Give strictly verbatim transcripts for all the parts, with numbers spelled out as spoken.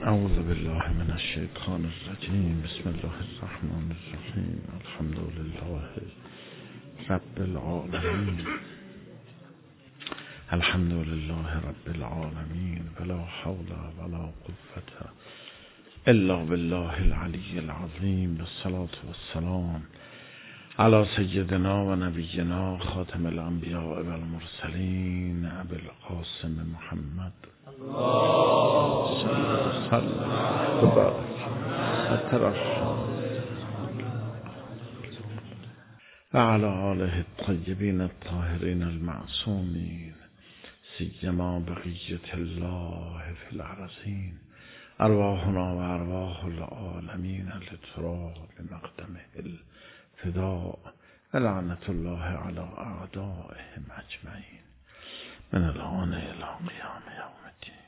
اعوذ بالله من الشیطان الرجیم. بسم الله الرحمن الرحیم. الحمد لله رب العالمین. الحمد لله رب العالمین ولا حول ولا قوة الا بالله العلی العظیم. والصلاة والسلام علی سیدنا و نبینا خاتم الانبیاء و المرسلین ابی القاسم محمد صلی الله و بارک و علی آله الطیبین الطاهرین المعصومین سیما بقیة الله فی الارضین. ارواحنا و ارواح العالمین لترا بمقدمه الفداء و لعنت الله علی اعدائهم اجمعین من الان الى قیام یوم الدین.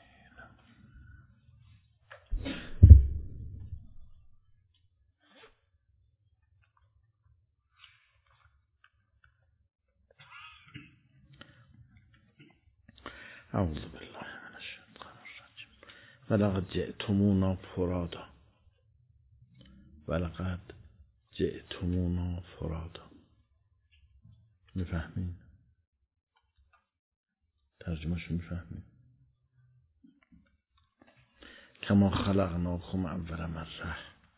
اعوذ بالله من الشیطان الرجیم. ولقد جئتمونا فرادا ولقد جئتمونا فرادا. میفهمین؟ ترجمهشو میفهمین؟ کما خلقناکم اول مره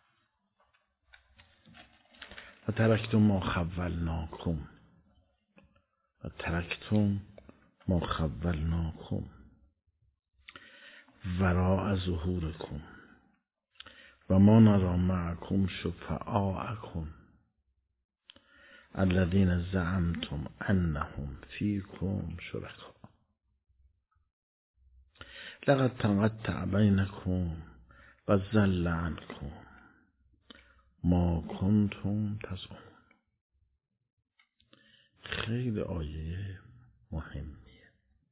و ترکتم ما خولناکم و ترکتم ما خولناکم وراء ظهورکم و ما نرى معکم شفعاءکم الذین زعمتم انهم فیکم شرکاء لقد تقطع بینکم و ضل عنکم ما کنتم تزعمون. خیلی آیه مهمیه.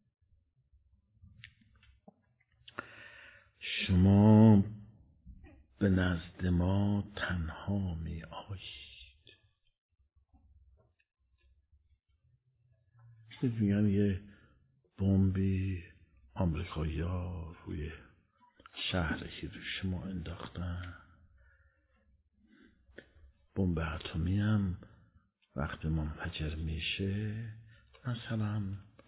شما به نزد ما تنها می آیید. میگن یه بمبی آمریکایی‌ها روی شهر هیروشیما انداختن. بمب اتمی هم وقتی منفجر میشه مثلا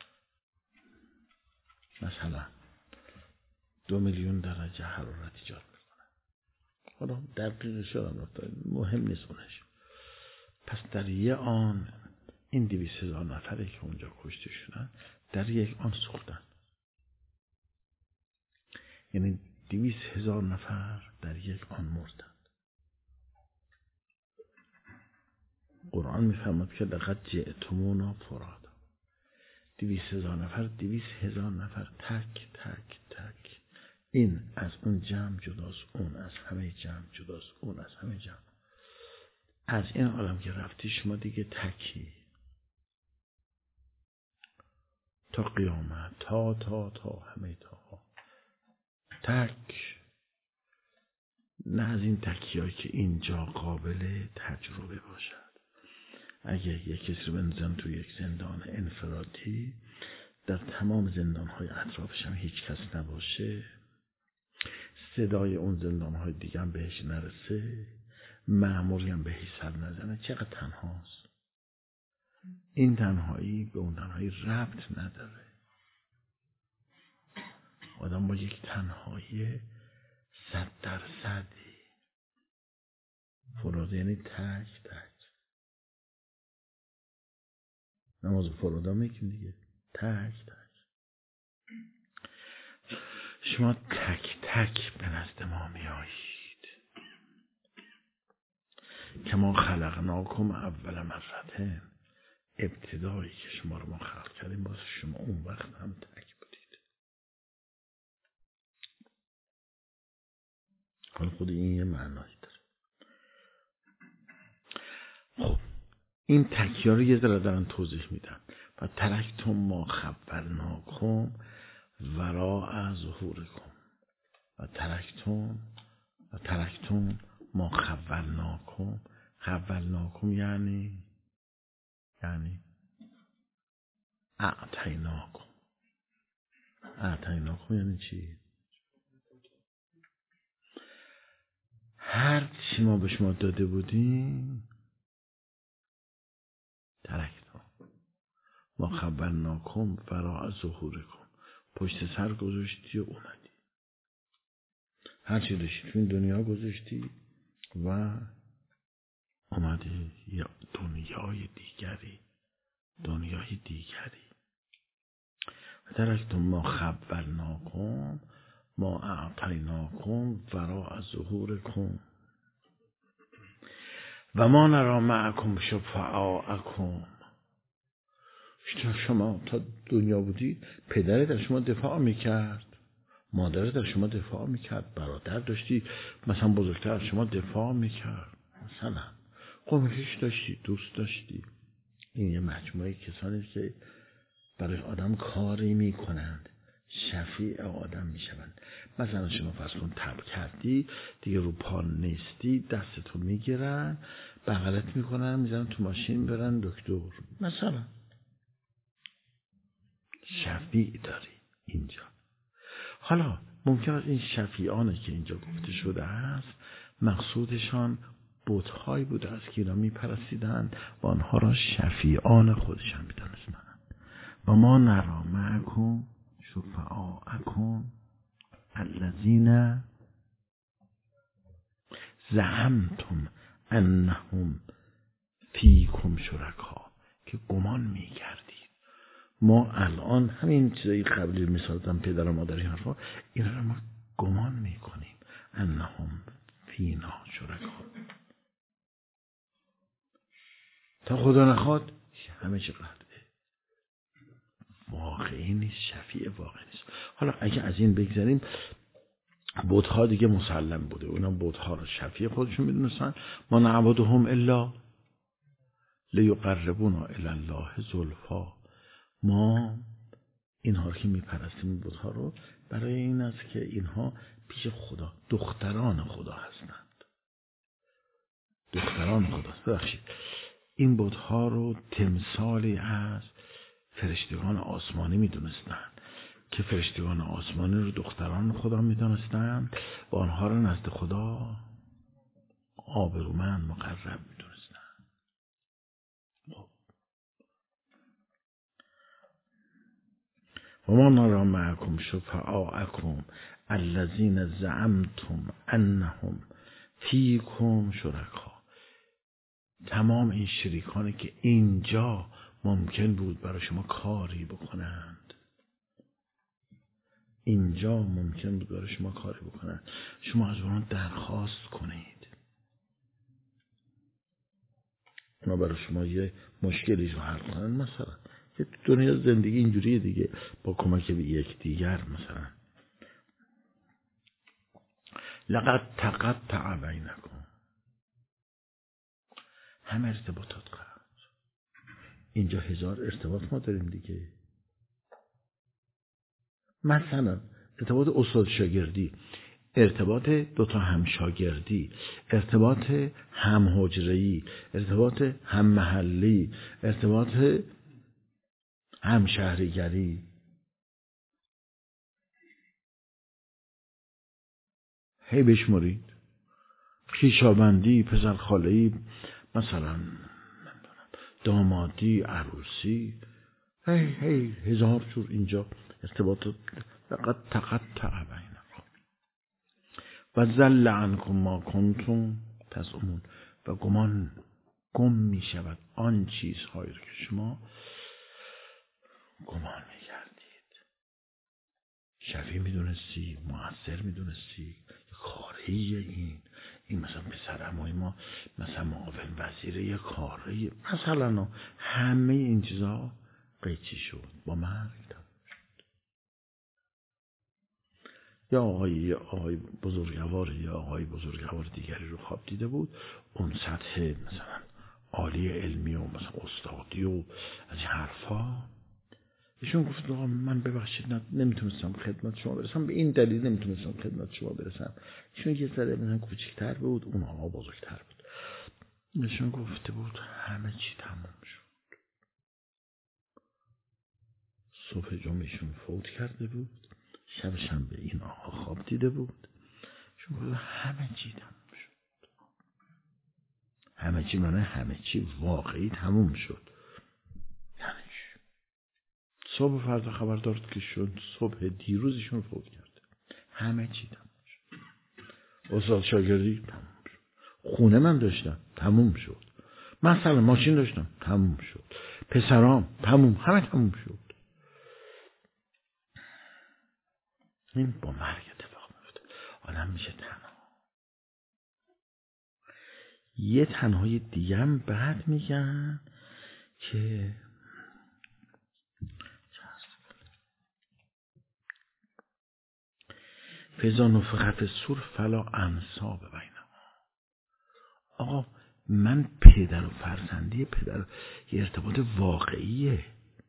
مثلا دو میلیون درجه حرارت ایجاد میکنه. حالا دقیقش هم مهم نیست اونش. پس در یه آن این دویست هزار نفری که اونجا کشته شدن در یک آن سوختن. یعنی دویست هزار نفر در یک آن مردند. قرآن میفرماد که لقد جئتمونا فرادا. دویست هزار نفر دویست هزار نفر تک تک تک. این از اون جمع جداست، اون از همه جمع جداست، اون از همه جمع. از این عالم که رفتی شما دیگه تکی تا قیامت، تا تا تا همه تا تک. نه از این تکیهایی که اینجا قابل تجربه باشد. اگه یک کسی رو بندازن تو یک زندان انفرادی، در تمام زندان‌های اطرافش هم هیچ کس نباشه، صدای اون زندان‌های دیگه هم بهش نرسه، مأموری هم بهش سر نزنه، چقدر تنهاست. این تنهایی به اون تنهایی ربط نداره. آدم با یک تنهایی صد درصدی فرادا، یعنی تک تک. نماز فرادا میکنی دیگه، تک تک. شما تک تک به نزد ما میایید. کما خلقناکم اول مرتين. ابتدایی که شما رو ما خلق کردیم باز شما اون وقت هم تک بودید. حالا خود این یه معنایی داره. خب این تکیه رو یه ذره دارن توضیح میدن. و ترکتم ما خولناکم وراء ظهورکم و ترکتم و ترکتم ما خولناکم. خولناکم یعنی یعنی اعطیناکم. اعطیناکم یعنی چی؟ هر چی ما به شما داده بودیم ترکتم ما خبرناکم وراء ظهورکم، پشت سر گذاشتی و اومدی، هر چی داشتی تو این دنیا گذاشتی و اومدی یا دنیای دیگری دنیای دیگری و ترکتم ما خبرناکم ما اعطیناکم وراء ظهورکم و ما نرا معکم شفعاءکم. شما تا دنیا بودید پدرت از شما دفاع میکرد، مادرت از شما دفاع میکرد، برادر داشتی مثلا بزرگتر از شما دفاع میکرد، مثلا قوم خویش داشتی، دوست داشتی. این یه مجموعه کسانی که برای آدم کاری میکنند، شفیع آدم میشوند. مثلا شما فرض کن تب کردی دیگه رو پا نیستی، دستتو میگیرن بغلت میکنن میزنن تو ماشین برن دکتر، مثلا شفیع داری اینجا. حالا ممکن است این شفیعانه که اینجا گفته شده است مقصودشان بت‌هایی بوده است که اینا میپرستیدند و آنها را شفیعان خودشان میدانستند. و ما نرا معکم شفعاءکم الذین زعمتم انهم فیکم شرکا، که گمان میکردید. ما الان همین چیزایی قبلی مثال زدم پدر و مادر این حرفا، اینا رو ما گمان میکنیم انهم فینا شرکا، تا خدا نخواد همه چی قطعه واقعی نیست، شفیع واقعی نیست. حالا اگه از این بگذاریم بت‌ها دیگه مسلم بوده، اونا بت‌ها رو شفیع خودشون میدونستن. ما نعبدهم الا لیقربونا الی الله زلفا، ما اینها رو که میپرستیم بت‌ها رو برای این است که اینها پیش خدا دختران خدا هستند، دختران خداست. ببخشید این بت‌ها رو تمثالی از فرشتگان آسمانی میدونستند که فرشتگان آسمانی رو دختران خدا میدونستند و آنها رو نزد خدا آبرومند مقرب میدونستند. و ما نرا معکم شفعاءکم الذین زعمتم انهم فیکم شرکا. تمام این شریکانی که اینجا ممکن بود برای شما کاری بکنند، اینجا ممکن بود برای شما کاری بکنند، شما از اونها درخواست کنید اونا برای شما یه مشکلی رو حل کنن. مثلا یه دنیا زندگی اینجوریه دیگه، با کمک به یک دیگر. مثلا لقد تقطع بینکم، همه ارتباطات قطع. اینجا هزار ارتباط ما داریم دیگه، مثلا ارتباط استاد شاگردی، ارتباط دوتا همشاگردی، ارتباط هم حجره‌ای، ارتباط هم محلی، ارتباط هم شهریگری. هی بشمارید، خویشاوندی، پسرخاله‌ای، مثلا دامادی، عروسی، هی هی هزار جور اینجا ارتباطات. لقد تقطع بینکم و ضل عنکم ما کنتم تزعمون، و گمان گم می شود آن چیزهایی که شما گمان می کردید. شفیع می دونستی، مؤثر می دونستی، کاری این این مثلا پسر عموی ما مثلا معاون وزیر یه کاری مثلا، همه این چیزها قیچی شد، با مرگ تموم شد. یا آقای یا آقای بزرگوار یا آقای بزرگوار دیگری رو خواب دیده بود، اون سطح مثلا عالی علمی و مثلا استادی و از این حرفا، ایشون گفت آقا من ببخشید نمیتونستم خدمت شما برسم، به این دلیل نمیتونستم خدمت شما برسم. ایشون یه ذره مثلا کوچکتر بود، اون آقا بزرگتر بود. ایشون گفته بود همه چی تمام شد. صبح جمعهشون فوت کرده بود، شبش هم به این آقا خواب دیده بود. ایشون گفت همه چی تمام شد. همه چی معنی همه چی واقعی تموم شد. یعنی چی؟ صبح فردا خبر دارد که شد صبح دیروزشون فوت کرده. همه چی تموم شد. استاد شاگردی تموم شد. خونه من داشتم تموم شد. مثلا ماشین داشتم تموم شد. پسرام تموم، همه تموم شد. این با مرگ اتفاق میفته. آدم میشه تنها. یه تنهای دیگه هم بعد میگن که فضا نفخ فی الصور فلا انساب بینهما. آقا من پدر و فرزندی پدر یه ارتباط واقعیه.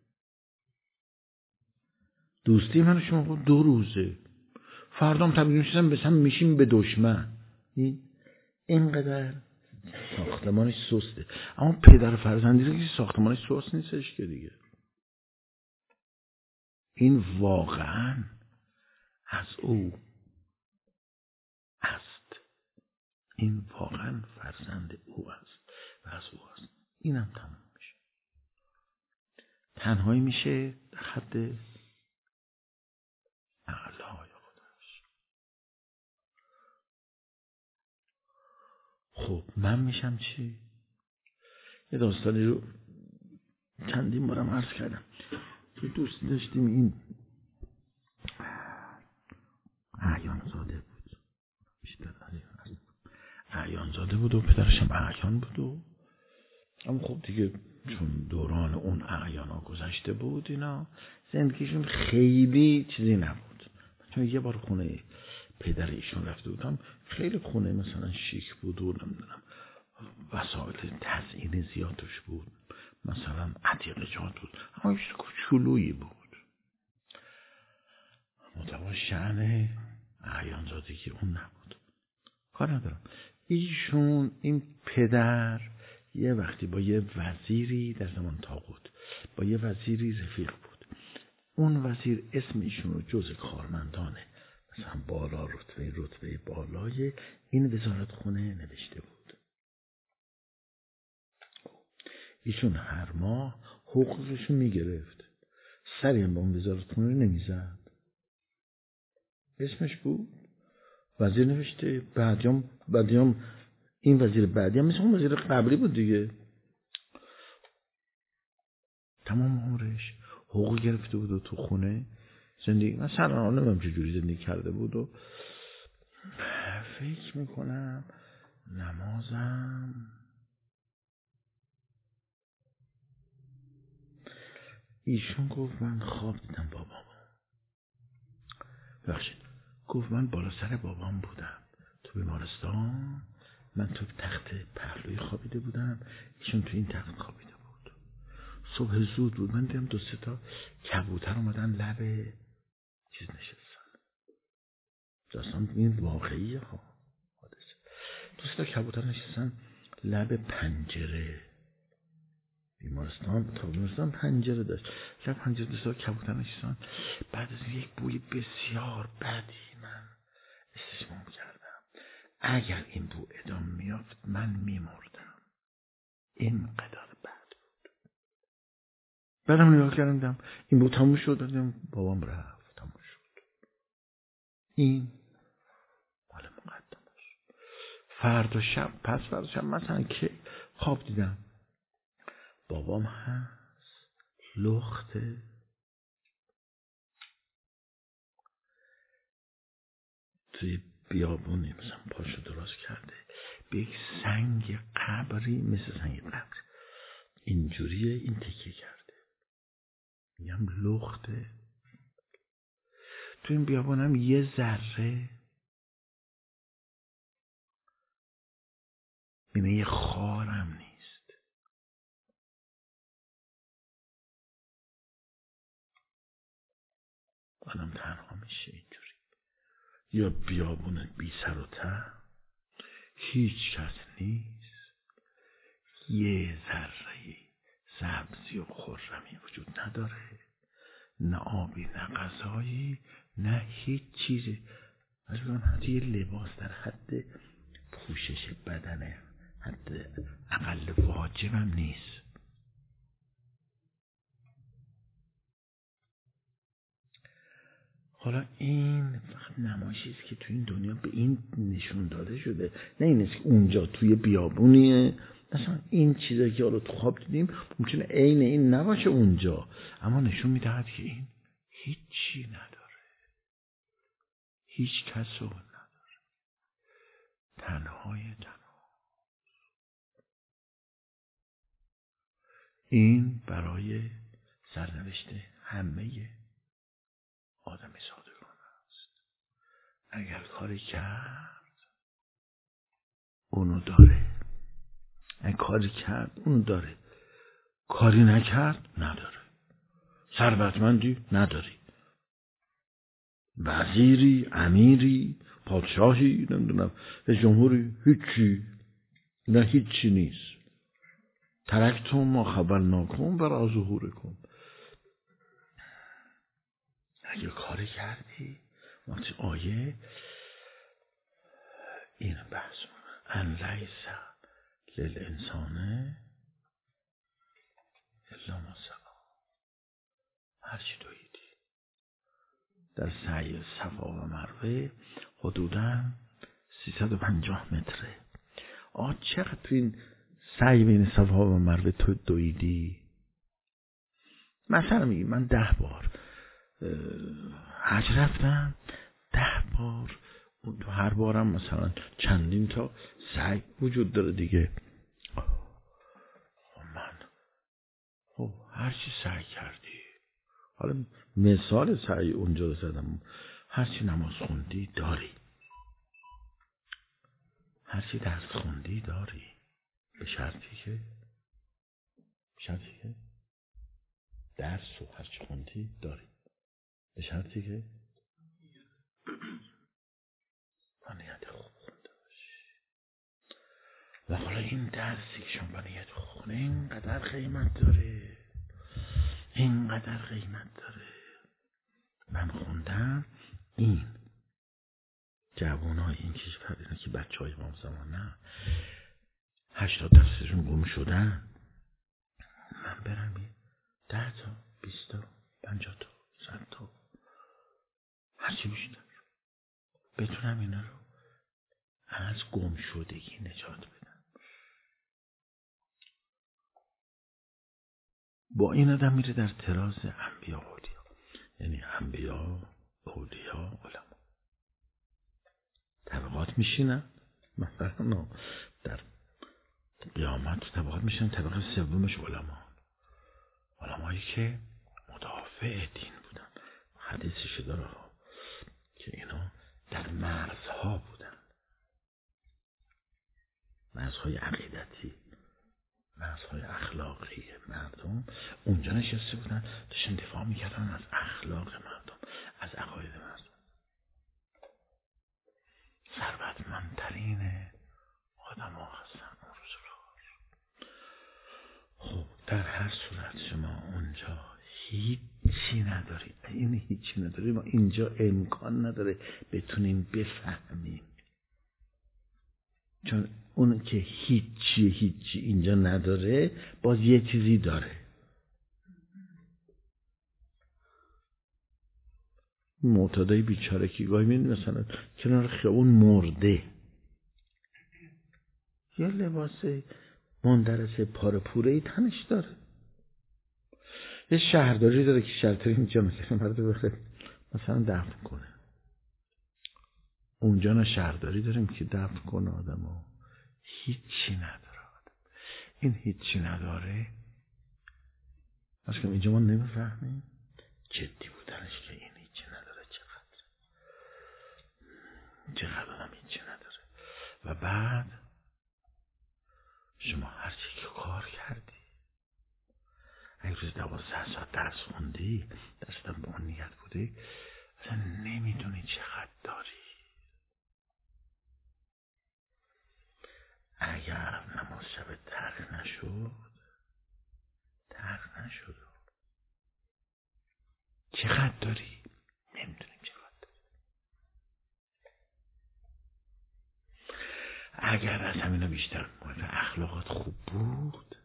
دوستی من و شما دو روزه، فردام تبدیل میشم به هم میشیم به دشمن. این اینقدر ساختمانش سسته. اما پدر و فرزندی رو که ساختمانش سست نیستش که دیگه. این واقعا از او است. این واقعا فرزند او است و از او است. اینم تمام میشه. تنهایی میشه در حد اعلای خودش. خب من میشم چی؟ یه داستانی رو چندین بارم عرض کردم. یه دوست داشتیم، این اعیان زاده بود، بیشتر اعیان زاده بود و پدرش هم اعیان بود و اما خب دیگه چون دوران اون اعیان ها گذشته بود اینا زندگیشون خیلی چیزی نبود. چون یه بار خونه پدر ایشون رفته بودم، خیلی خونه مثلا شیک بود و نمیدونم وسایل تزیینی زیادش بود، مثلا عتیق جات بود، اما یه کوچولویی بود. مطابق شأن اعیان زادگی اون نبود. کار ندارم. ایشون این پدر یه وقتی با یه وزیری در زمان طاغوت با یه وزیری رفیق بود. اون وزیر اسم ایشون رو جز کارمندانه مثلا بالا رتبه رتبه بالای این وزارت خونه نوشته بود. ایشون هر ماه حقوقشو میگرفت، سری با اون وزارت خونه نمیزد. اسمش بود، وزیر نوشته، بعدیام بعدیام این وزیر بعدی هم مثل اون وزیر قبلی بود دیگه. تمام عمرش حقوق گرفته بود و تو خونه زندگی مثلا نمیم چجوری زندگی کرده بود و فکر میکنم نمازم ایشون گفت من خواب دیدم بابام. بخشید گفت من بالا سر بابام بودم تو بیمارستان، من تو تخت پهلوی خوابیده بودم، ایشون تو این تخت خوابیده بود. صبح زود بود، من دیدم دو سه تا کبوتر اومدن لب چیز نشستن. داستان این واقعیه ها. دو سه تا کبوتر نشستن لب پنجره بیمارستان. تا بیمارستان پنجره داشت، لب پنجره دو سه تا کبوتر نشستن. بعد از یک بوی بسیار بدی من استشمام کردم. اگر این بو ادامه میافت من میمردم. اینقدر بد بود. بعدم نگاه کردم دیدم این بو تموم شد، دیدم بابام رفت، تموم شد. این مال مقدمش. فردا شب پس فردا شب مثلا که خواب دیدم بابام هست لخته توی بیابونی مثلا پاشو درست کرده به یک سنگ قبری، مثل سنگ قبر اینجوریه، این تکیه کرده. میگم لخته. تو این بیابونم یه ذره نیمه یه خارم نیست. آدم تنها میشه اینجوری. یا بیابون بی سر و ته، هیچ کس نیست، یه ذره سبزی و خرمی وجود نداره، نه آبی نه غذایی نه هیچ چیزی. مجبورم حتی یه لباس در حد پوشش بدن حد اقل واجبم نیست. حالا این فقط نمایشی است که تو این دنیا به این نشون داده شده، نه این است که اونجا توی بیابونیه. مثلا این چیزایی که حالا تو خواب دیدیم ممکنه عین این نباشه اونجا، اما نشون میدهد که این هیچی نداره، هیچ کس رو نداره، تنهای تنها. این برای سرنوشت همه آدم صادقانه است. اگر کاری کرد اونو داره، اگر کاری کرد اونو داره، کاری نکرد نداره. ثروتمندی نداری، وزیری، امیری، پادشاهی، نمیدونم جمهوری، هیچی، نه هیچی نیست. ترکتم ما خبرناکم برا ظهورکم. اگه کاری کردی وقتی آیه این بحث ان لیس للانسان الا ما سعی. هرچی دویدی در سعی صفا و مروه حدوداً سیصد و پنجاه متره. آه چقدر تو این سعی بین صفا و مروه تو دویدی؟ مثلا میگی من ده بار حج رفتم، ده بار، هر بارم مثلا چندین تا سعی وجود داره دیگه. من خب هرچی سعی کردی، حالا مثال سعی اونجا رو زدم، هرچی نماز خوندی داری، هرچی درس خوندی داری، به شرطی که به شرطی که درس و هرچی خوندی داری، به شرطی که با نیت خوب خونده باشی. و حالا این درسی که شما با نیت خوب خونه اینقدر قیمت داره، اینقدر قیمت داره. من خوندم این جوانای این کشور، اینا که بچه های ما زمان نه هشتاد درصدشون گم شدن، من برم این ده تا بیست تا پنجاه تا صد تا هرچی بیشتر بتونم اینا رو از گم شدگی نجات بدم. با این آدم میره در تراز انبیا و اولیا، یعنی انبیا، اولیا، علما طبقات میشینن. مثلا در قیامت طبقات میشن، طبقه سومش علما، علمایی که مدافع دین بودن. حدیثش داره که اینا در مرزها بودن، مرزهای عقیدتی، مرزهای اخلاقی مردم. اونجا نشسته بودن داشتن دفاع میکردن از اخلاق مردم، از عقاید مردم. ثروتمندترین آدم ها هستن اون روزگار. خب در هر صورت شما اونجا هیچی نداری، این هیچی نداری، ما اینجا امکان نداره بتونیم بفهمیم، چون اون که هیچی هیچی اینجا نداره باز یه چیزی داره. معتادای بیچاره که گاهی می‌بینی مثلا کنار خیابون مرده، یه لباس مندرس پاره پوره‌ای تنش داره. یه شهرداری داره که شهرداری اینجا مثلا مرد بخواد مثلا دفن کنه، اونجا نه شهرداری داریم که دفن کنه آدمو. هیچی نداره آدم. این هیچی نداره اصلا اینجا ما نمیفهمیم جدی بودنش که این هیچی نداره چقدر چقدر آدم هیچی نداره. و بعد شما هرچی که کار کردی، اگه روز دوازده ساعت درس خوندی، درستم به اون نیت بودی، اصلا نمیدونی چقدر داری. اگر نماز شب ترک نشد ترک نشد چقدر داری؟ نمیدونیم چقدر داری. اگر از همینا بیشتر مورد اخلاقات خوب بود.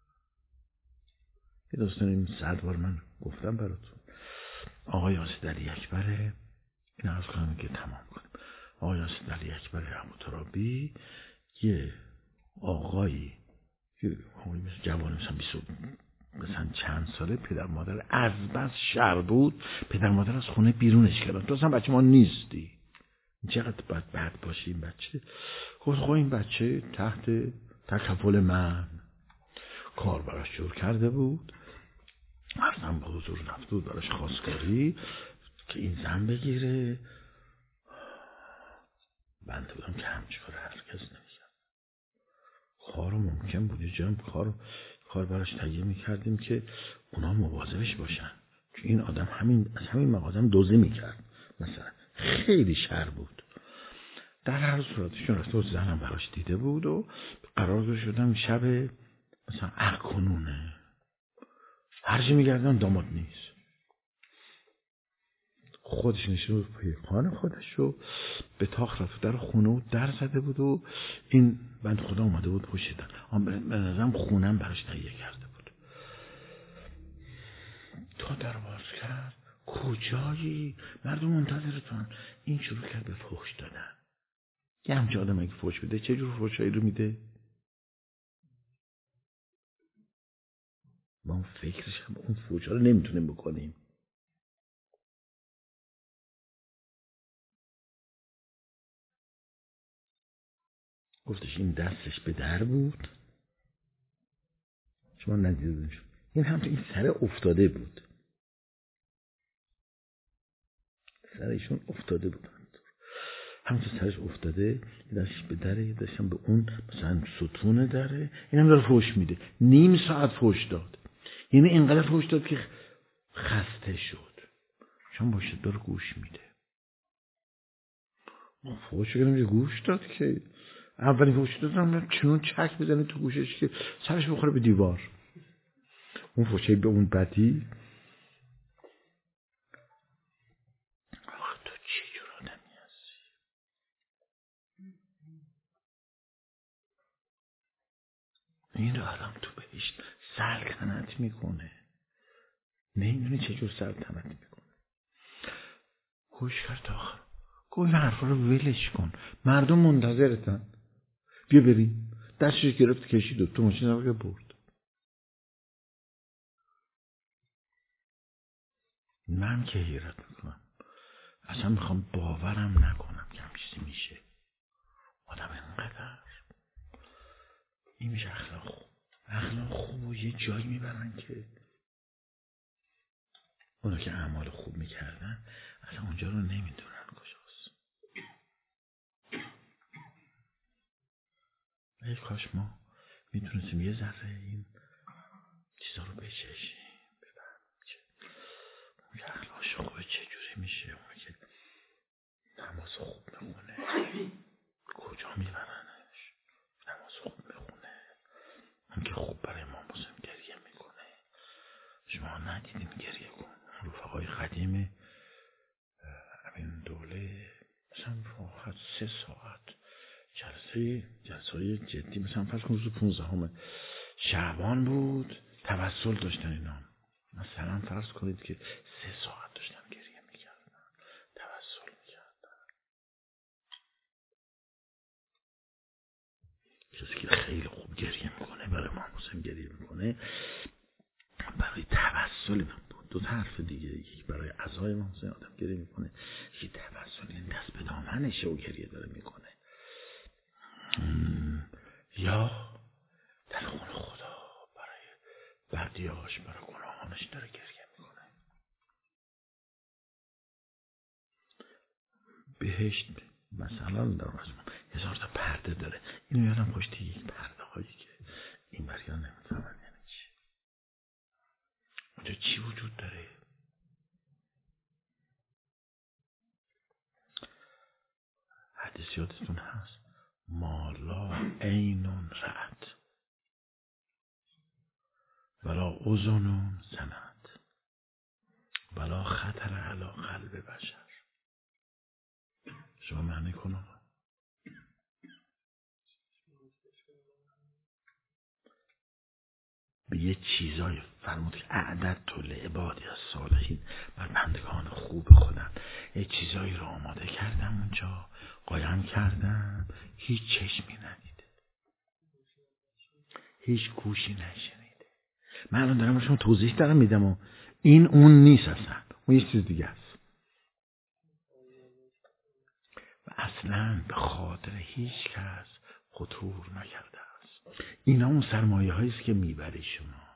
یه داستان این صد بار من گفتم براتون. آقای آسد علی اکبر، این عرض کنم که تمام کنیم. آقای آسد علی اکبر ابوترابی یه آقایی یه آقایی مثل جوانی مثلا بیست مثلا چند ساله پدر مادر از بس شر بود، پدر مادر از خونه بیرونش کردن. تو اصلا بچه ما نیستی، چقدر باید بد باشی این بچه. گفت خب این بچه تحت تکفل من. کار براش جور کرده بود، ارزم به حضور رفته بود براش خواستگاری که این زن بگیره. بنده بودم که همچه کار هرگز نمی‌کرد. کارو ممکن بود یه جایی کار کار براش تهیه میکردیم که اونا مواظبش باشن، که این آدم همین از همین مغازم دوزه میکرد مثلا. خیلی شر بود. در هر صورتشون رفته بود، زنم براش دیده بود و قرار شدم شب مثلا اکنونه هرچی میگردم داماد نیست. خودش نشون بود پای خانه خودش رو به تاخ رفت در خونه و در زده بود و این بند خدا اومده بود پشت در. آن به نظرم خونم براش تهیه کرده بود. تا در باز کرد، کجایی؟ مردم منتظرتون. این شروع کرد به فحش دادن. یه همچه آدم اگه فحش بده چه جور فحشایی رو میده؟ ما اون فکرش هم اون فحشا رو نمیتونیم بکنیم. گفتش این دستش به در بود، شما ندیدونش. این همچه این سر افتاده بود، سرشون افتاده بود، همچه سرش افتاده، دستش به دره، دستشم به اون مثلا ستون دره. این هم داره فحش میده. نیم ساعت فحش داد، یعنی اینقدر فحش داد که خسته شد. چون باشه داره گوش میده. فحش کردم گوش داد که اولین فحش دادم چنون چک بزنه تو گوشش که سرش بخوره به دیوار. اون فحشی به اون بدی. آخه تو چی جور آدمی هستی؟ این رو آدم تو بهشت سلطنت میکنه، نمیدونی چه جور سلطنت میکنه. گوش کرد آخر گوی این حرفا رو ولش کن، مردم منتظرتن، بیا بریم. دستش گرفت کشید و تو ماشین رو برد. من که حیرت میکنم، اصلا میخوام باورم نکنم که هم چیزی میشه. آدم اینقدر این میشه اخلاق خوب. اخلاق خوب و یه جایی میبرن که اونا که اعمال خوب میکردن اصلا اونجا رو نمیدونن کجاست. ای کاش ما میتونستیم یه ذره این چیزا رو بچشیم، ببینیم که اون که اخلاقش خوبه چجوری میشه. اون که نماز خوب میخونه کجا میبرنش، نماز خوب میخونه. اون که خوب برای امام حسین گریه میکنه. شما ندیدین گریه کن. رفقای قدیم همین دوله مثلا فقط سه ساعت جلسه جلسه جدی مثلا فرض کن روز پونزدهم شعبان بود توسل داشتن اینا. مثلا فرض کنید که سه ساعت داشتن گریه میکردن، توسل میکردن. کسی که خیلی خوب گریه میکنه برای امام حسین گریه میکنه برای توسل. دو تا حرف دیگه، یکی برای عزای امام حسین آدم گریه میکنه، یکی توسل این دست به دامنشه و گریه داره میکنه. یا در خون خدا برای بردیاش برای گناهانش داره گریه میکنه. بهشت مثلا در مجموع هزار تا پرده داره. اینو یادم پشت یک پرده هایی که این بریان نمیفهمن یعنی چی. اونجا چی وجود داره؟ حدیث یادتون هست مالا عینون رأت ولا اذن سمعت ولا خطر علی قلب بشر. شما معنی کنم به یه چیزای فرمود که اعدد تو لعبادی از صالحین، بر بندگان خوب خودم یه چیزایی رو آماده کردم اونجا، قایم کردم، هیچ چشمی ندیده، هیچ گوشی نشنیده. من الان دارم شما توضیح دارم میدم و این اون نیست، اصلا اون یه چیز دیگه است و اصلا به خاطر هیچ کس خطور نکرده است. اینا اون سرمایه هاییست که میبری شما.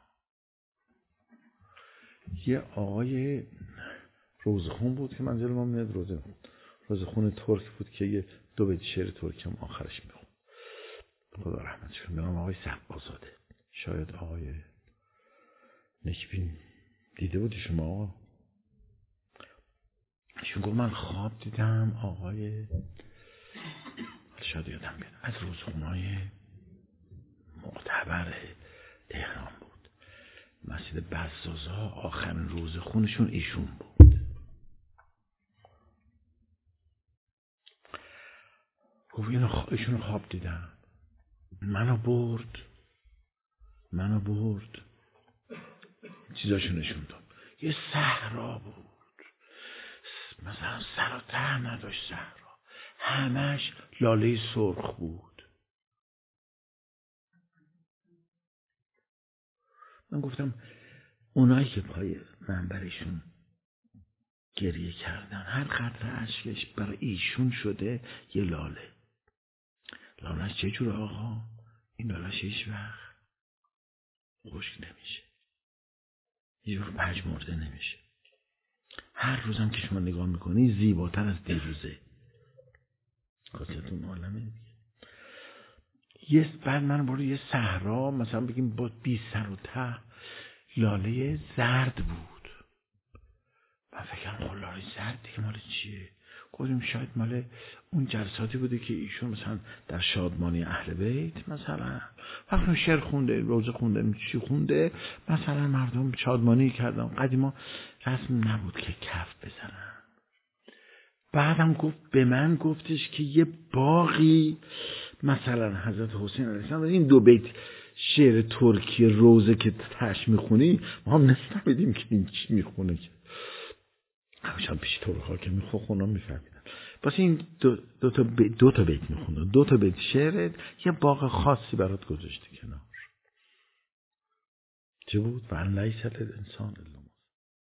یه آقای روزخون بود که منزل ما میاد، روزخون روزخون ترک بود که یه دو بیت شعر ترکی هم آخرش میخون، خدا رحمتش کنه، به نام آقای سبازاده. شاید آقای نکبین دیده بودی شما آقا. ایشون گفت من خواب دیدم آقای، شاید یادم بیاد، از روزخونهای معتبر تهران بود، مسجد بزازا، آخرین روزخونشون ایشون بود. گفت اینو خوا... ایشون خواب دیدم، منو برد منو برد چیزاشو نشون داد. یه صحرا بود، مثلا سر و ته نداشت صحرا، همش لاله سرخ بود. من گفتم اونایی که پای منبرشون گریه کردن، هر قطره اشکش برای ایشون شده یه لاله. لالهش چه جور آقا؟ این لالهش هیچ وقت خشک نمیشه، یه جور پژمرده نمیشه. هر روزم که شما نگاه میکنی زیباتر از دیروزه. خاصتون عالمه دیگه. یه بعد من برو یه صحرا، مثلا بگیم با بی سر و ته، لاله زرد بود. من فکرم خب لاله زرد دیگه مال چیه؟ گفتیم شاید مال اون جلساتی بوده که ایشون مثلا در شادمانی اهل بیت، مثلا وقتی شعر خونده، روزه خونده، چی خونده، مثلا مردم شادمانی کردن. قدیما رسم نبود که کف بزنن. بعدم گفت به من گفتش که یه باقی مثلا حضرت حسین علیه السلام، این دو بیت شعر ترکی روزه که تش میخونی ما هم نفهمیدیم که این چی میخونه، که همشان پیش ترک ها که میخون خونا میفهمیدن. بس این دو, دو, تا بیت دو تا بیت میخونه، دو تا بیت شعر یه باغ خاصی برات گذاشته کنار. چه بود؟ و ان لیس للانسان